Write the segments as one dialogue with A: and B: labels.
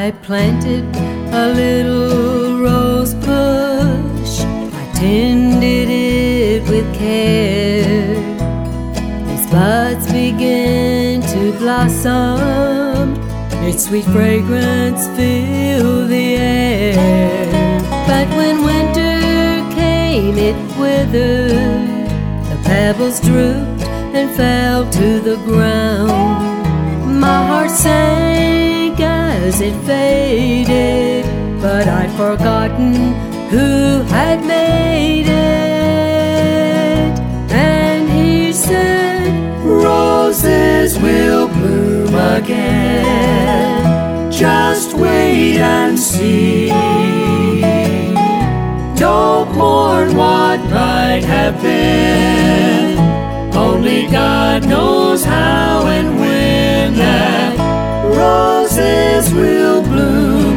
A: I planted a little rose bush. I tended it with care. Its buds began to blossom. Its sweet fragrance filled the air. But when winter came, it withered. The pebbles drooped and fell to the ground. My heart sank as it faded, but I'd forgotten who had made it. And he said, "Roses will bloom again. Just wait and see. Don't mourn what might have been. Only God knows how and when that roses will bloom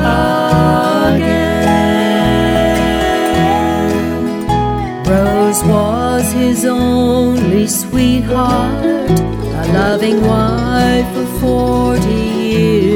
A: again." Rose was his only sweetheart, a loving wife for 40 years.